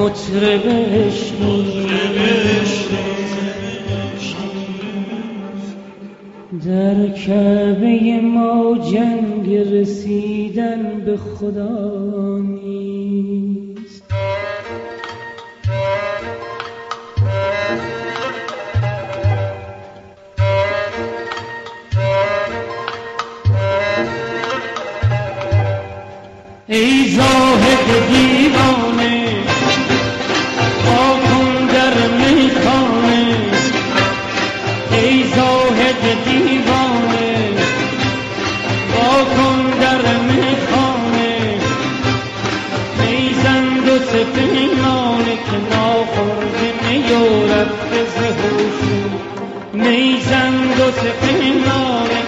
مطرب عشقی در کعبه ما جنگ رسیدن به خدا نیست. ای زاهد دیوانه آکن در میخانه، ای زاهد دیوانه آکن در میخانه، میزن دو سه پیمانه که ناخورده میورد به زهوشو، میزن دو سه پیمانه